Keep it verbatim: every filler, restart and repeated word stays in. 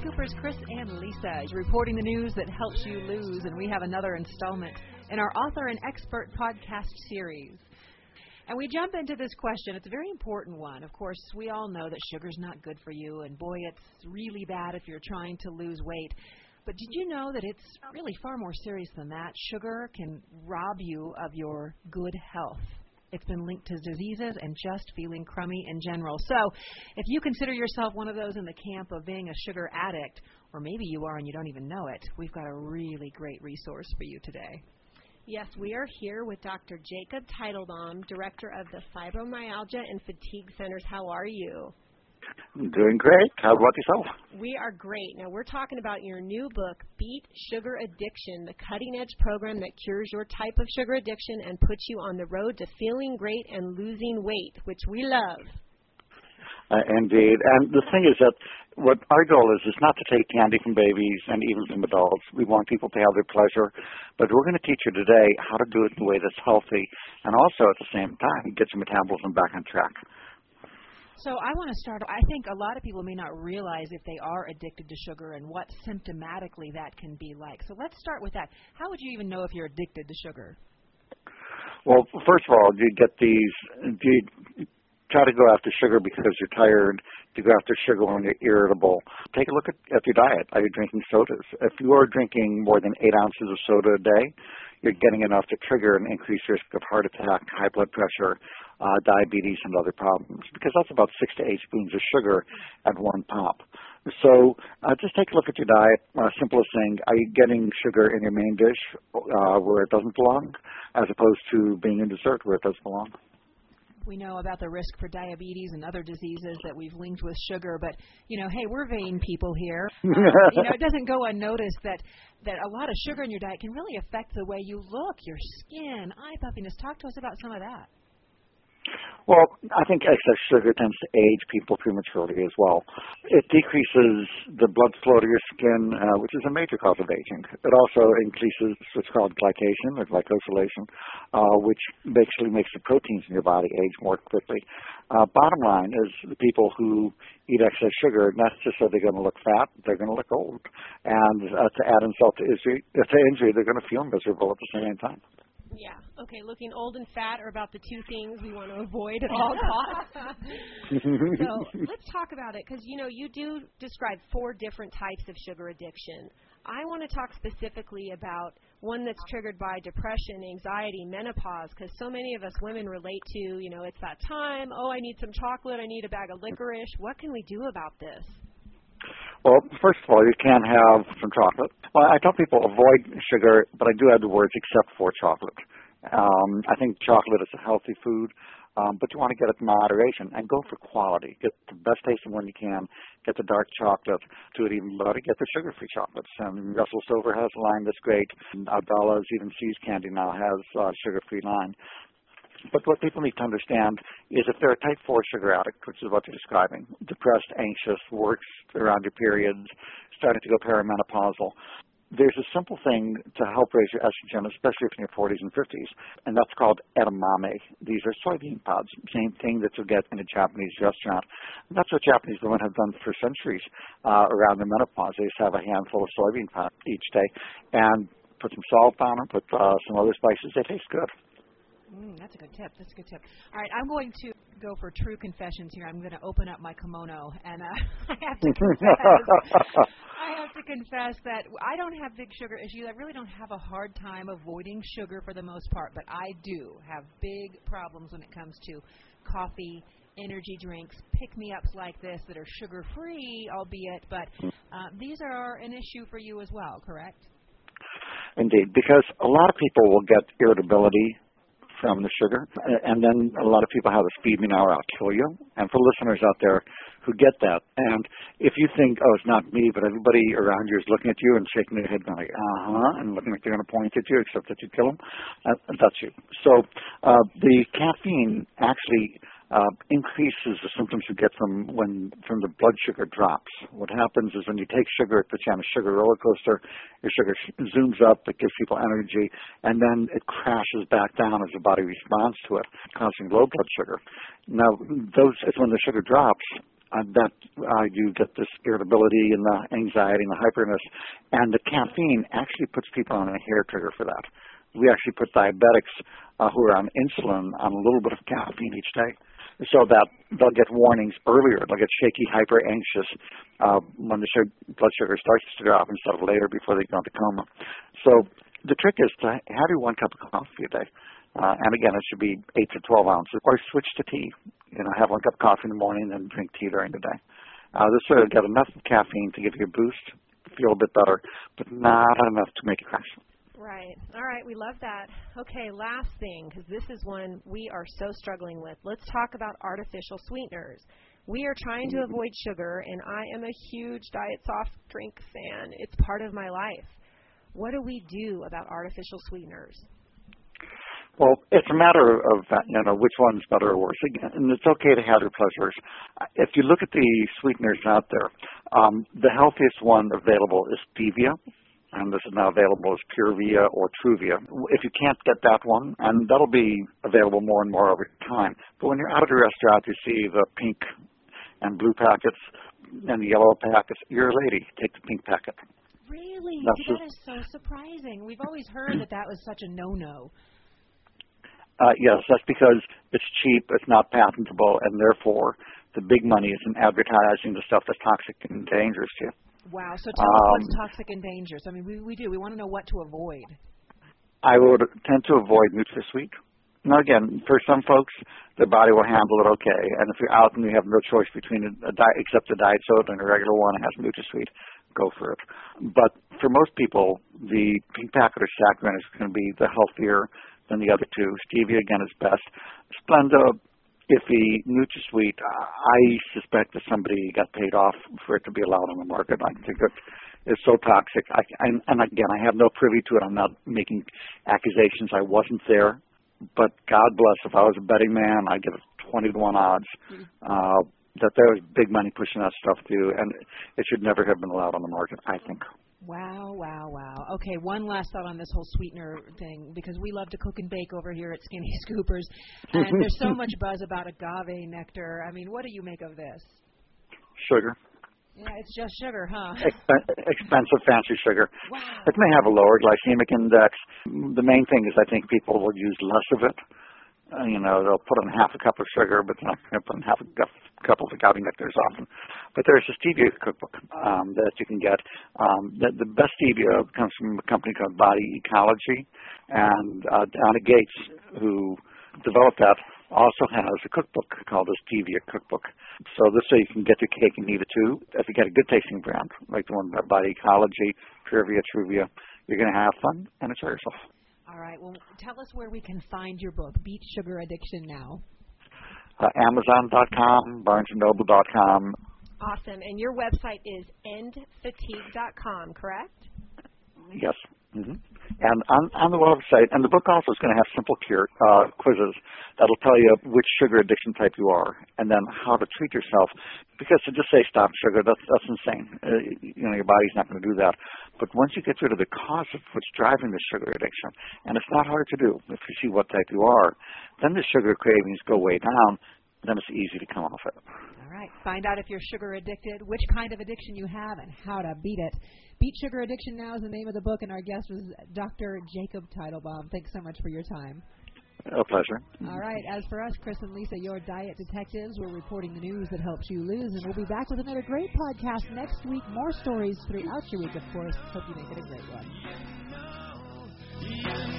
Cooper's Chris and Lisa reporting the news that helps you lose, and we have another installment in our author and expert podcast series. And we jump into this question. It's a very important one. Of course, we all know that sugar's not good for you, and boy, it's really bad if you're trying to lose weight. But did you know that it's really far more serious than that? Sugar can rob you of your good health. It's been linked to diseases and just feeling crummy in general. So if you consider yourself one of those in the camp of being a sugar addict, or maybe you are and you don't even know it, we've got a really great resource for you today. Yes, we are here with Doctor Jacob Teitelbaum, Director of the Fibromyalgia and Fatigue Centers. How are you? Doing great. How about yourself? We are great. Now, we're talking about your new book, Beat Sugar Addiction, the cutting-edge program that cures your type of sugar addiction and puts you on the road to feeling great and losing weight, which we love. Uh, indeed. And the thing is that what our goal is is not to take candy from babies and even from adults. We want people to have their pleasure. But we're going to teach you today how to do it in a way that's healthy and also at the same time get your metabolism back on track. So I want to start, I think a lot of people may not realize if they are addicted to sugar and what symptomatically that can be like. So let's start with that. How would you even know if you're addicted to sugar? Well, first of all, do you get these, do you try to go after sugar because you're tired? Do you go after sugar when you're irritable? Take a look at, at your diet. Are you drinking sodas? If you are drinking more than eight ounces of soda a day, you're getting enough to trigger an increased risk of heart attack, high blood pressure, uh, diabetes, and other problems, because that's about six to eight spoons of sugar at one pop. So uh, just take a look at your diet. Uh, simplest thing, are you getting sugar in your main dish uh, where it doesn't belong, as opposed to being in dessert where it does belong? We know about the risk for diabetes and other diseases that we've linked with sugar, but, you know, hey, we're vain people here. Uh, you know, it doesn't go unnoticed that, that a lot of sugar in your diet can really affect the way you look, your skin, eye puffiness. Talk to us about some of that. Well, I think excess sugar tends to age people prematurely as well. It decreases the blood flow to your skin, uh, which is a major cause of aging. It also increases what's called glycation or glycosylation, uh, which basically makes the proteins in your body age more quickly. Uh, bottom line is the people who eat excess sugar, not just so they're going to look fat, they're going to look old. And uh, to add insult to injury, to injury, they're going to feel miserable at the same time. Yeah. Okay. Looking old and fat are about the two things we want to avoid at all costs. So let's talk about it, because, you know, you do describe four different types of sugar addiction. I want to talk specifically about one that's triggered by depression, anxiety, menopause, because so many of us women relate to, you know, it's that time, oh, I need some chocolate, I need a bag of licorice. What can we do about this? Well, first of all, you can have some chocolate. Well, I tell people avoid sugar, but I do add the words except for chocolate. Um, I think chocolate is a healthy food, um, but you want to get it in moderation and go for quality. Get the best tasting one you can. Get the dark chocolate. Do it even better. Get the sugar-free chocolates. And Russell Stover has a line that's great. Arbella's, even See's Candy now has a sugar-free line. But what people need to understand is if they're a type four sugar addict, which is what they're describing, depressed, anxious, works around your periods, starting to go perimenopausal, there's a simple thing to help raise your estrogen, especially if in your forties and fifties, and that's called edamame. These are soybean pods, same thing that you'll get in a Japanese restaurant. And that's what Japanese women have done for centuries uh, around their menopause. They just have a handful of soybean pods each day and put some salt on them, put uh, some other spices. They taste good. Mm, that's a good tip. That's a good tip. All right, I'm going to go for true confessions here. I'm going to open up my kimono, and uh, I have to confess. I have to confess that I don't have big sugar issues. I really don't have a hard time avoiding sugar for the most part, but I do have big problems when it comes to coffee, energy drinks, pick-me-ups like this that are sugar-free, albeit, but uh, these are an issue for you as well, correct? Indeed, because a lot of people will get irritability from the sugar, and then a lot of people have this feed me now or I'll kill you. And for listeners out there who get that, and if you think, oh, it's not me, but everybody around you is looking at you and shaking their head going like, uh-huh, and looking like they're going to point at you except that you kill them, uh, that's you. So uh, the caffeine actually uh, increases the symptoms you get from when from the blood sugar drops. What happens is when you take sugar, it puts you on a sugar roller coaster. Your sugar zooms up, it gives people energy, and then it crashes back down as the body responds to it, causing low blood sugar. Now, those when the sugar drops, uh, that uh, you get this irritability and the anxiety and the hyperness. And the caffeine actually puts people on a hair trigger for that. We actually put diabetics uh, who are on insulin on a little bit of caffeine each day, so that they'll get warnings earlier. They'll get shaky, hyper anxious uh, when the sugar, blood sugar starts to drop instead of later before they go into coma. So the trick is to have your one cup of coffee a day. Uh, and again, it should be eight to twelve ounces, or switch to tea. You know, have one cup of coffee in the morning and then drink tea during the day. Uh, this will get enough caffeine to give you a boost, feel a bit better, but not enough to make you crash. Right. All right. We love that. Okay, last thing, because this is one we are so struggling with. Let's talk about artificial sweeteners. We are trying to avoid sugar, and I am a huge diet soft drink fan. It's part of my life. What do we do about artificial sweeteners? Well, it's a matter of, you know, which one's better or worse. Again, and it's okay to have your pleasures. If you look at the sweeteners out there, um, the healthiest one available is stevia, and this is now available as Purevia or Truvia. If you can't get that one, and that'll be available more and more over time. But when you're out at a restaurant, you see the pink and blue packets and the yellow packets. You're a lady. Take the pink packet. Really? That's See, that is so surprising. We've always heard that that was such a no-no. Uh, yes, that's because it's cheap, it's not patentable, and therefore the big money is in advertising the stuff that's toxic and dangerous to you. Wow. So tell um, us what's toxic and dangerous. I mean, we, we do. We want to know what to avoid. I would tend to avoid NutraSweet. Now, again, for some folks, their body will handle it okay. And if you're out and you have no choice between a, a diet, except a diet soda and a regular one that has NutraSweet, go for it. But for most people, the pink packet or saccharin is going to be the healthier than the other two. Stevia, again, is best. Splenda, iffy. NutraSweet, I suspect that somebody got paid off for it to be allowed on the market. I think it is so toxic. I, I, and again, I have no privy to it. I'm not making accusations. I wasn't there. But God bless, if I was a betting man, I'd give it twenty to one odds uh, that there was big money pushing that stuff too, and it should never have been allowed on the market, I think. Wow, wow, wow. Okay, one last thought on this whole sweetener thing, because we love to cook and bake over here at Skinny Scoopers, and there's so much buzz about agave nectar. I mean, what do you make of this? Sugar. Yeah, it's just sugar, huh? Expen- expensive, fancy sugar. Wow. It may have a lower glycemic index. The main thing is I think people will use less of it. Uh, you know, they'll put in half a cup of sugar, but they're not going to put in half a cup, cup of agave nectar as often. But there's a stevia cookbook um, that you can get. Um, the, the best stevia comes from a company called Body Ecology, and uh, Donna Gates, who developed that, also has a cookbook called the Stevia Cookbook. So this way you can get your cake and eat it too. If you get a good tasting brand, like the one by Ecology, Purevia, Truvia, you're going to have fun and enjoy yourself. All right. Well, tell us where we can find your book, Beat Sugar Addiction Now. Uh, Amazon dot com, Barnes and Noble dot com. Awesome. And your website is end fatigue dot com, correct? Yes. Mm-hmm. And on, on the website, and the book also is going to have simple cure, uh, quizzes that'll tell you which sugar addiction type you are, and then how to treat yourself. Because to just say stop sugar, that's that's insane. Uh, you know, your body's not going to do that. But once you get rid of the cause of what's driving the sugar addiction, and it's not hard to do if you see what type you are, then the sugar cravings go way down. Then it's easy to come off it. All right. Find out if you're sugar addicted, which kind of addiction you have, and how to beat it. Beat Sugar Addiction Now is the name of the book, and our guest was Doctor Jacob Teitelbaum. Thanks so much for your time. A pleasure. All right. As for us, Chris and Lisa, your diet detectives, we're reporting the news that helps you lose, and we'll be back with another great podcast next week. More stories throughout your week, of course. Hope you make it a great one.